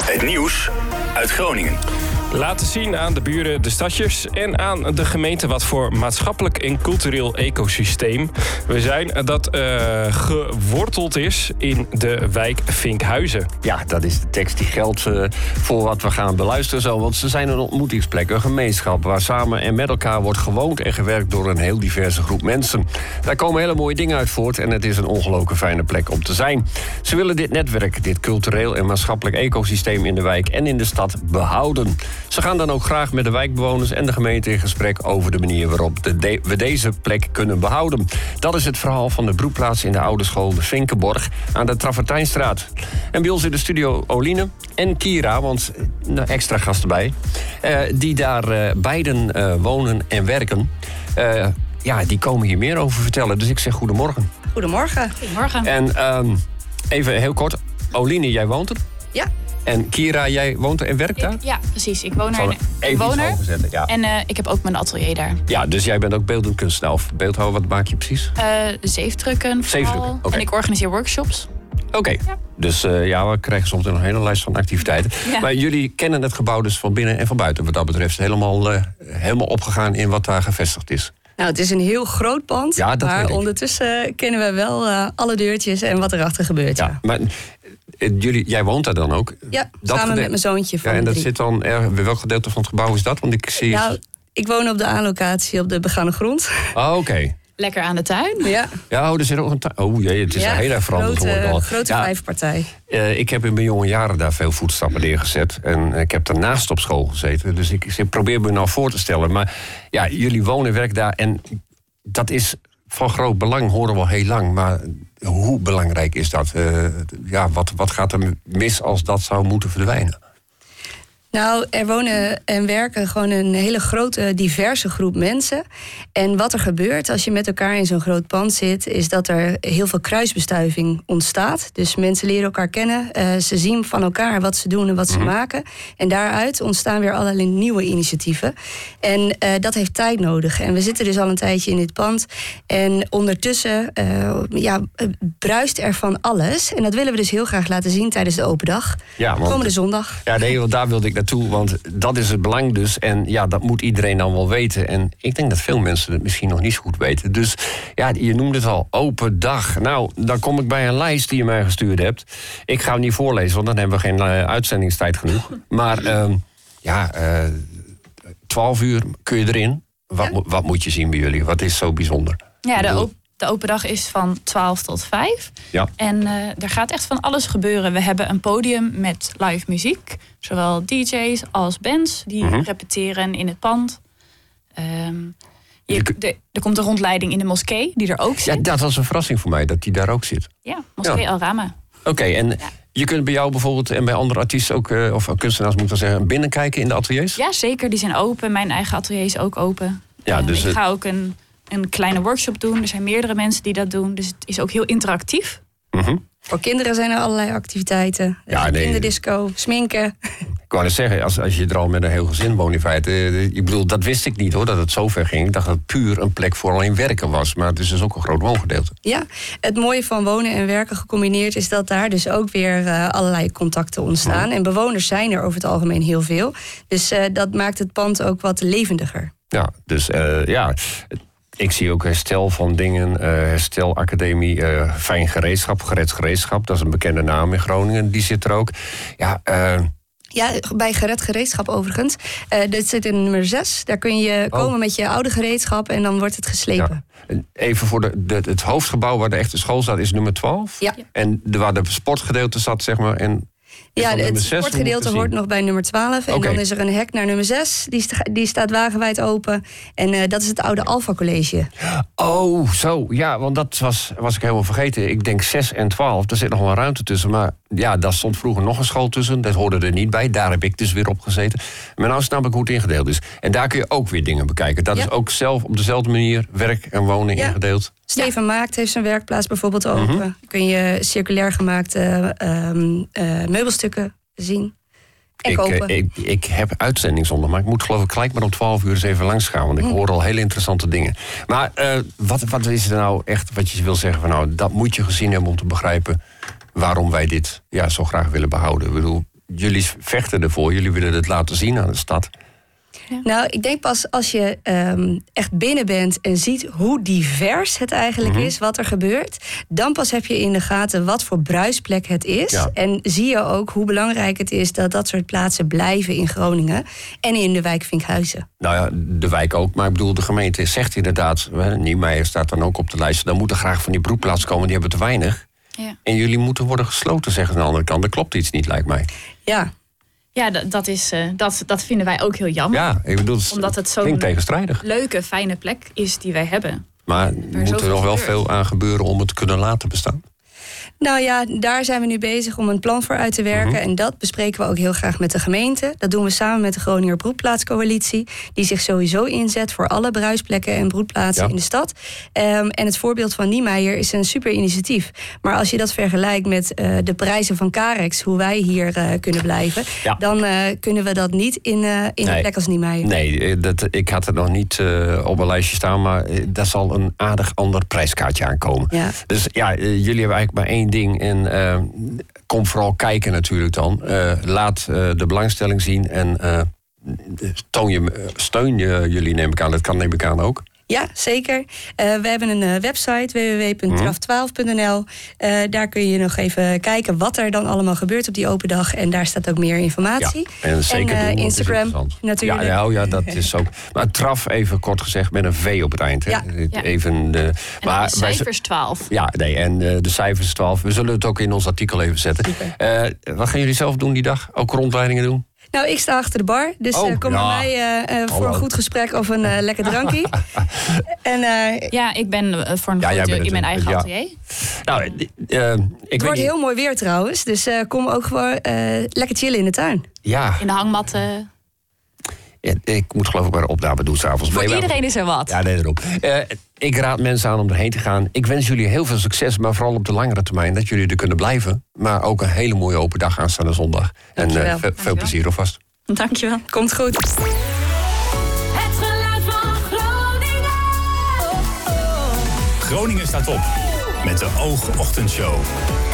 Het nieuws uit Groningen. Laten zien aan de buren, de stadjers en aan de gemeente wat voor maatschappelijk en cultureel ecosysteem we zijn dat geworteld is in de wijk Vinkhuizen. Ja, dat is de tekst die geldt voor wat we gaan beluisteren zo. Want ze zijn een ontmoetingsplek, een gemeenschap waar samen en met elkaar wordt gewoond en gewerkt door een heel diverse groep mensen. Daar komen hele mooie dingen uit voort en het is een ongelooflijk fijne plek om te zijn. Ze willen dit netwerk, dit cultureel en maatschappelijk ecosysteem in de wijk en in de stad behouden. Ze gaan dan ook graag met de wijkbewoners en de gemeente in gesprek over de manier waarop we deze plek kunnen behouden. Dat is het verhaal van de broedplaats in de oude school de Vinkenborg aan de Travertijnstraat. En bij ons in de studio Oline en Kira, want extra gasten bij, die daar beiden wonen en werken. Die komen hier meer over vertellen. Dus ik zeg goedemorgen. Goedemorgen. Goedemorgen. En even heel kort, Oline, jij woont er? Ja. En Kira, jij woont er en werkt daar? Ja, precies. Ik woon er. Ja. En ik heb ook mijn atelier daar. Ja, dus jij bent ook beeldend kunstenaar of beeldhouwer. Wat maak je precies? Zeefdrukken vooral. Okay. En ik organiseer workshops. Oké. Ja. Dus we krijgen soms een hele lijst van activiteiten. Ja. Maar jullie kennen het gebouw dus van binnen en van buiten. Wat dat betreft helemaal opgegaan in wat daar gevestigd is. Nou, het is een heel groot pand. Ja, maar ondertussen kennen we wel alle deurtjes en wat erachter gebeurt. Ja. Maar jij woont daar dan ook? Ja, samen met mijn zoontje van en dat 3. zit dan welk gedeelte van het gebouw is dat? Want ik zie... ik woon op de A-locatie op de begane grond. Oh, oké. Lekker aan de tuin. Ja, er zit ook een tuin. Oh jee, het is een heel erg veranderd. Grote vijfpartij. Ik heb in mijn jonge jaren daar veel voetstappen neergezet. En ik heb daarnaast op school gezeten. Dus ik probeer me nou voor te stellen. Maar ja, jullie wonen en werken daar. En dat is van groot belang, horen we al heel lang. Maar hoe belangrijk is dat? Wat gaat er mis als dat zou moeten verdwijnen? Nou, er wonen en werken gewoon een hele grote, diverse groep mensen. En wat er gebeurt als je met elkaar in zo'n groot pand zit, is dat er heel veel kruisbestuiving ontstaat. Dus mensen leren elkaar kennen. Ze zien van elkaar wat ze doen en wat ze maken. En daaruit ontstaan weer allerlei nieuwe initiatieven. En dat heeft tijd nodig. En we zitten dus al een tijdje in dit pand. En ondertussen bruist er van alles. En dat willen we dus heel graag laten zien tijdens de open dag. Komende zondag. Ja, nee, want daar wilde ik naartoe, want dat is het belang dus. En ja, dat moet iedereen dan wel weten. En ik denk dat veel mensen het misschien nog niet zo goed weten. Dus ja, je noemde het al, open dag. Nou, dan kom ik bij een lijst die je mij gestuurd hebt. Ik ga hem niet voorlezen, want dan hebben we geen uitzendingstijd genoeg. Maar 12 uur kun je erin. Wat moet je zien bij jullie? Wat is zo bijzonder? Ja, de open dag is van 12 tot 5. Ja. En er gaat echt van alles gebeuren. We hebben een podium met live muziek. Zowel DJ's als bands die repeteren in het pand. Er komt een rondleiding in de moskee die er ook zit. Ja, dat was een verrassing voor mij, dat die daar ook zit. Ja, moskee Al Rama. Oké, en je kunt bij jou bijvoorbeeld en bij andere artiesten ook, of kunstenaars moet ik wel zeggen, binnenkijken in de ateliers? Ja, zeker. Die zijn open. Mijn eigen atelier is ook open. Ja, dus ik ga ook een kleine workshop doen. Er zijn meerdere mensen die dat doen. Dus het is ook heel interactief. Voor kinderen zijn er allerlei activiteiten. Kinderdisco, sminken. Ik wou net zeggen, als je er al met een heel gezin woont in feite. Ik bedoel, dat wist ik niet hoor, dat het zo ver ging. Ik dacht dat het puur een plek voor alleen werken was. Maar het is dus ook een groot woongedeelte. Ja, het mooie van wonen en werken gecombineerd is dat daar dus ook weer allerlei contacten ontstaan. En bewoners zijn er over het algemeen heel veel. Dus dat maakt het pand ook wat levendiger. Ja, dus ik zie ook herstel van dingen, herstelacademie, fijn gereedschap, Gerets Gereedschap. Dat is een bekende naam in Groningen, die zit er ook. Ja, bij Gered Gereedschap overigens. Dat zit in nummer 6. Daar kun je komen met je oude gereedschap en dan wordt het geslepen. Ja. Even voor het hoofdgebouw waar de echte school staat is nummer 12. Ja. En waar de sportgedeelte zat, zeg maar. En het sportgedeelte hoort nog bij nummer 12. En dan is er een hek naar nummer 6. Die staat wagenwijd open. En dat is het oude Alpha College. Oh, zo. Ja, want dat was ik helemaal vergeten. Ik denk 6 en 12. Daar zit nog wel ruimte tussen. Maar ja, daar stond vroeger nog een school tussen. Dat hoorde er niet bij. Daar heb ik dus weer op gezeten. Maar nou snap ik hoe het ingedeeld is. En daar kun je ook weer dingen bekijken. Dat is ook zelf op dezelfde manier werk en wonen ingedeeld. Steven Maakt heeft zijn werkplaats bijvoorbeeld open. Kun je circulair gemaakte meubelstukken zien en kopen. Ik heb uitzending zondag, maar ik moet geloof ik gelijk maar om 12 uur eens even langs gaan. Want ik hoor al hele interessante dingen. Maar wat is er nou echt wat je wil zeggen van nou, dat moet je gezien hebben om te begrijpen waarom wij dit zo graag willen behouden. Ik bedoel, jullie vechten ervoor, jullie willen het laten zien aan de stad. Ja. Nou, ik denk pas als je echt binnen bent en ziet hoe divers het eigenlijk is, wat er gebeurt, dan pas heb je in de gaten wat voor bruisplek het is. Ja. En zie je ook hoe belangrijk het is dat dat soort plaatsen blijven in Groningen en in de wijk Vinkhuizen. Nou ja, de wijk ook, maar ik bedoel, de gemeente zegt inderdaad, Niemeyer staat dan ook op de lijst, dan moeten graag van die broedplaatsen komen, die hebben te weinig. Ja. En jullie moeten worden gesloten, zeggen aan de andere kant. Dat klopt iets niet, lijkt mij. Ja. Ja, dat vinden wij ook heel jammer. Ja, ik bedoel, omdat het zo'n tegenstrijdig. Leuke, fijne plek is die wij hebben. Maar er moet er nog wel veel aan gebeuren om het te kunnen laten bestaan? Nou ja, daar zijn we nu bezig om een plan voor uit te werken. En dat bespreken we ook heel graag met de gemeente. Dat doen we samen met de Groninger Broedplaatscoalitie, die zich sowieso inzet voor alle bruisplekken en broedplaatsen in de stad. En het voorbeeld van Niemeyer is een super initiatief. Maar als je dat vergelijkt met de prijzen van Carex, hoe wij hier kunnen blijven, dan kunnen we dat niet in een plek als Niemeyer. Nee, ik had het nog niet op een lijstje staan, maar daar zal een aardig ander prijskaartje aankomen. Ja. Dus ja, jullie hebben eigenlijk maar één ding. En kom vooral kijken natuurlijk dan. Laat de belangstelling zien. En steun jullie, neem ik aan. Dat kan, neem ik aan, ook. Ja, zeker. We hebben een website, www.traf12.nl. Daar kun je nog even kijken wat er dan allemaal gebeurt op die open dag. En daar staat ook meer informatie. Ja, en zeker doen, Instagram natuurlijk. Ja, dat is ook. Maar Traf, even kort gezegd, met een V op het eind. Hè? Ja. Even de cijfers 12. Ja, nee, en de cijfers 12. We zullen het ook in ons artikel even zetten. Wat gaan jullie zelf doen die dag? Ook rondleidingen doen? Nou, ik sta achter de bar, dus kom bij mij voor een goed gesprek of een lekker drankje. Ik ben voor een groot deel in mijn eigen atelier. Nou, het wordt heel mooi weer trouwens, dus kom ook gewoon lekker chillen in de tuin. Ja. In de hangmatten. Ja, ik moet geloof ik maar een opname doen s'avonds. Voor iedereen is er wat. Ja, nee, daarom. Ik raad mensen aan om erheen te gaan. Ik wens jullie heel veel succes, maar vooral op de langere termijn, dat jullie er kunnen blijven. Maar ook een hele mooie open dag aanstaande zondag. En veel plezier alvast. Dankjewel. Komt goed. Het geluid van Groningen. Groningen staat op met de Oogochtendshow.